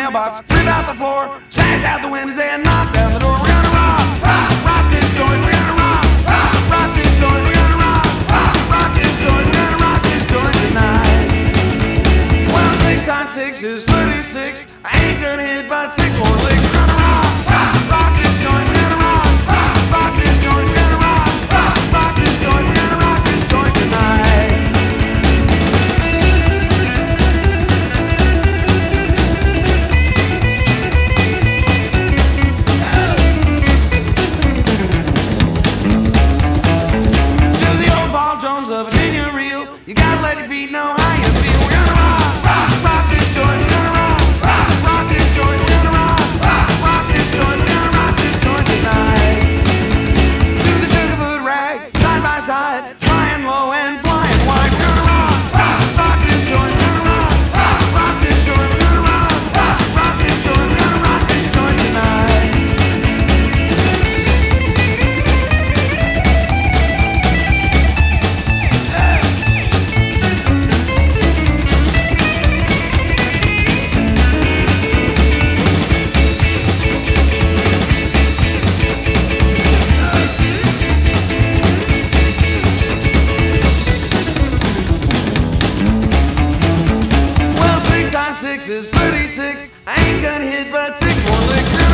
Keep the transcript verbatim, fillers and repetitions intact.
mailbox, rip out the floor, smash out the windows and knock down the door. We're gonna rock, rock, rock this joint. We're gonna rock, rock, rock this joint. We're gonna rock, rock, rock this joint. We're gonna rock this joint tonight. Well, six times six is thirty-six. I ain't gonna hit but six more licks. We're gonna rock, rock, rock this joint. We're gonna rock, rock, rock this joint. We're gonna rock, rock, rock this joint. We're gonna rock this joint tonight. Of opinion real, you gotta let your feet know how you feel. We're gonna rock, rock, rock this joint. We're gonna rock, rock, rock this joint. We're gonna rock, rock, rock this joint. We're gonna rock this joint tonight. To the Sugarfoot rag, side by side, flying low and flying wide. We're gonna rock, rock, rock this joint. We're gonna rock, rock, rock this joint. We're gonna rock, rock, rock this joint. We're gonna rock this joint tonight. Six is thirty-six. I ain't gonna hit but six more licks.